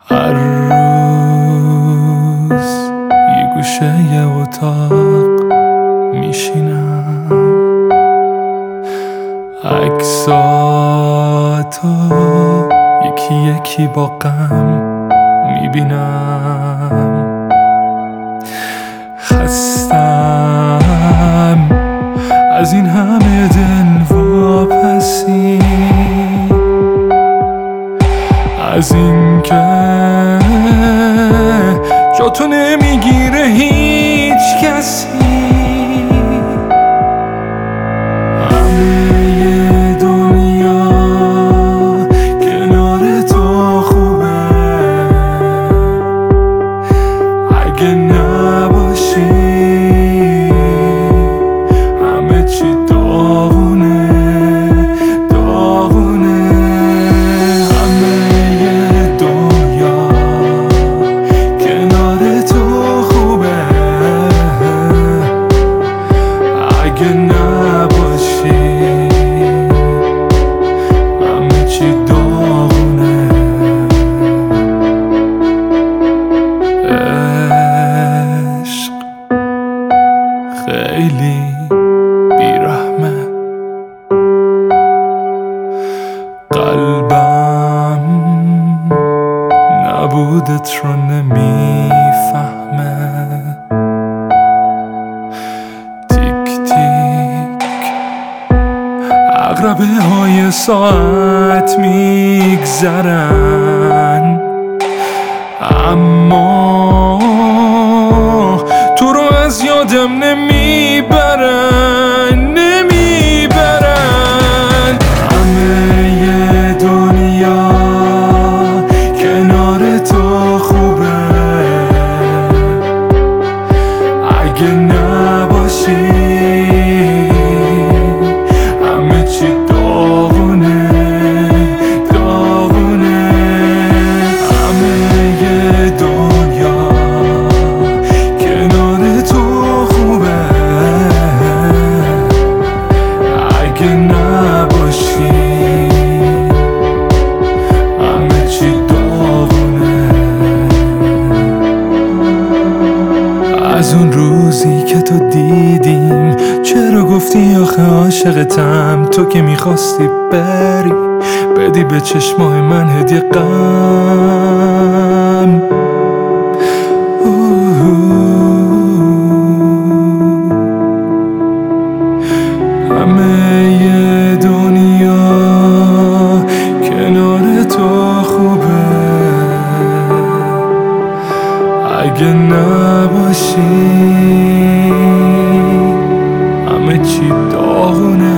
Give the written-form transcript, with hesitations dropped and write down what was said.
هر روز یه گوشه یه اتاق میشینم، عکساتو یکی یکی با غم میبینم. خستم از این همه دلواپسی، از این که جاتو نمیگیره هیچ کسی. همه دنیا کنار تو خوبه، اگه نباشی همه چی داغونه داغونه. همه دنیا کنار تو خوبه، اگه نباشی همه چی داغونه. عشق خیلی بیرحمه، قلبم نبودت رو نمیفهمه. تیک تیک عقربه های ساعت میگذرن، اما تو رو از یادم نمیبرن نمیبرن. همه دنیا کنار تو خوبه، اگه نباشی همه چی داغونه داغونه. همه دنیا کنار تو خوبه، اگه نباشی همه چی داغونه. از اون روزی که تو دیدیم چرا گفتی آخه عاشقتم؟ تو که میخواستی بری بدی به چشمای من هدیه غم. همه دنیا کنار تو خوبه، اگه نباشی همه چی داغونه